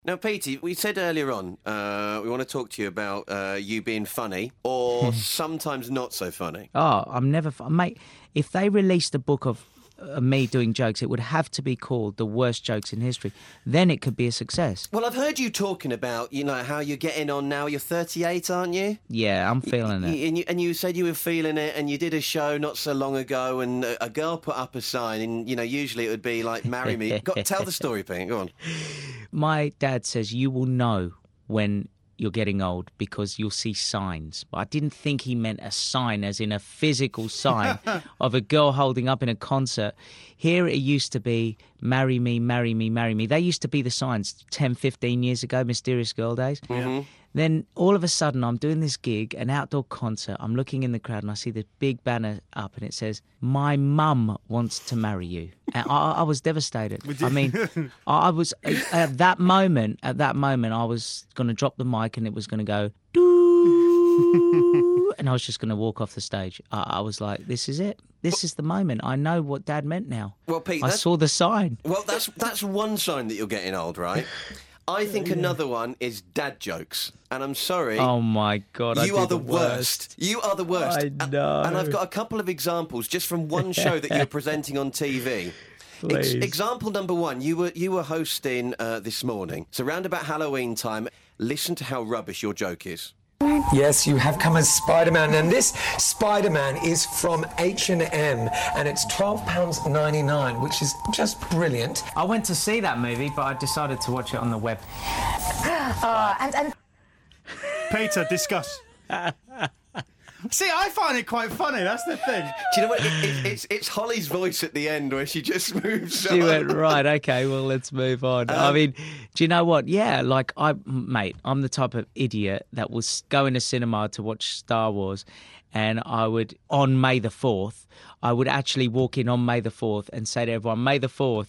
Now, Petey, we said earlier on we want to talk to you about you being funny or sometimes not so funny. Oh, I'm never... Mate, if they released a book of me doing jokes, it would have to be called The Worst Jokes in History. Then it could be a success. Well, I've heard you talking about, how you're getting on now. You're 38, aren't you? Yeah, I'm feeling it. And you said you were feeling it, and you did a show not so long ago, and a girl put up a sign, and, usually it would be like, marry me. Tell the story, Pete. Go on. My dad says you will know when you're getting old because you'll see signs. But I didn't think he meant a sign as in a physical sign of a girl holding up in a concert. Here it used to be, marry me, marry me, marry me. They used to be the signs 10, 15 years ago, Mysterious Girl days. Mm-hmm. Then all of a sudden I'm doing this gig, an outdoor concert. I'm looking in the crowd and I see this big banner up and it says, my mum wants to marry you. And I was devastated. I mean, I was, at that moment, I was going to drop the mic and it was going to go, doo, and I was just going to walk off the stage. I was like, this is it. This is the moment. I know what Dad meant now. Well, Pete, I saw the sign. Well, that's one sign that you're getting old, right? I think another one is dad jokes. And I'm sorry. Oh, my God. You are the worst. You are the worst. I know. And I've got a couple of examples just from one show that you're presenting on TV. Example number one, you were hosting this morning. So around about Halloween time, listen to how rubbish your joke is. Yes, you have come as Spider-Man, and this Spider-Man is from H&M, and it's £12.99, which is just brilliant. I went to see that movie, but I decided to watch it on the web. And Peter, discuss. See, I find it quite funny, that's the thing. Do you know what? It's Holly's voice at the end where she just moves on. She went, right, okay, well, let's move on. I mean, do you know what? Yeah, like, I'm the type of idiot that was going to cinema to watch Star Wars, and I would, on May the 4th, I would actually walk in on May the 4th and say to everyone, May the 4th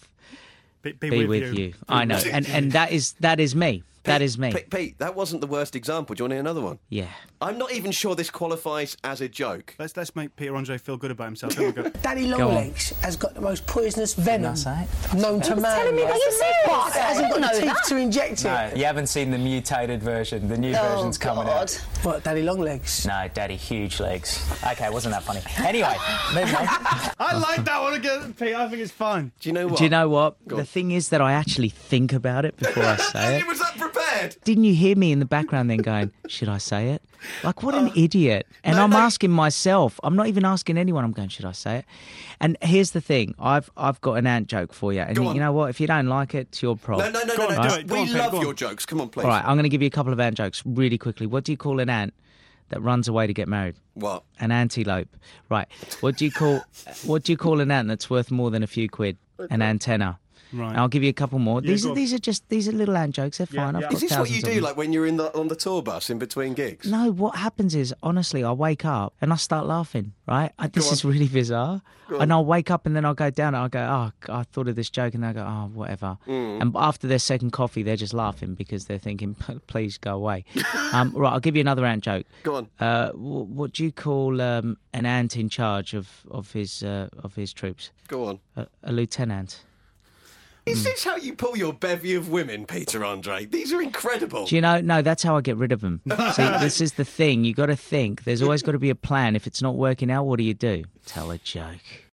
be with you. I know, and that is me. That is me. Pete, that wasn't the worst example. Do you want to hear another one? Yeah. I'm not even sure this qualifies as a joke. Let's make Peter Andre feel good about himself. Here we go. Daddy Longlegs has got the most poisonous venom known to man. Telling me, are you serious? But hasn't got the teeth to inject it. No, you haven't seen the mutated version. The new version's coming out. What, Daddy Longlegs? No, Daddy Huge Legs. Okay, wasn't that funny. Anyway, moving on. I like that one again, Pete. I think it's fun. Do you know what? Do you know what? The thing is that I actually think about it before I say it. Was that prepared? Didn't you hear me in the background then going, should I say it? Like, what an idiot. And I'm asking myself. I'm not even asking anyone. I'm going, should I say it? And here's the thing. I've got an ant joke for you. And you know what? If you don't like it, it's your problem. No. Go on, do it. Go We on, Pete, love go on. your jokes. Come on, please. All right, I'm going to give you a couple of ant jokes really quickly. What do you call an ant that runs away to get married? What? An antelope. Right. What do you call an ant that's worth more than a few quid? An antenna. Right. And I'll give you a couple more. Yeah, These are little ant jokes. They're fine. yeah. I've got Is this what you thousands of do, them. like when you're on the tour bus in between gigs? No, what happens is, honestly, I wake up and I start laughing, right? This is really bizarre. And I'll wake up and then I'll go down and I'll go, oh, I thought of this joke, and they'll go, oh, whatever. And after their second coffee, they're just laughing because they're thinking, please go away. Right, I'll give you another ant joke. Go on. What do you call an ant in charge of his troops? Go on. A lieutenant. Is this how you pull your bevy of women, Peter Andre? These are incredible. Do you know? No, that's how I get rid of them. See, this is the thing. You got to think. There's always got to be a plan. If it's not working out, what do you do? Tell a joke.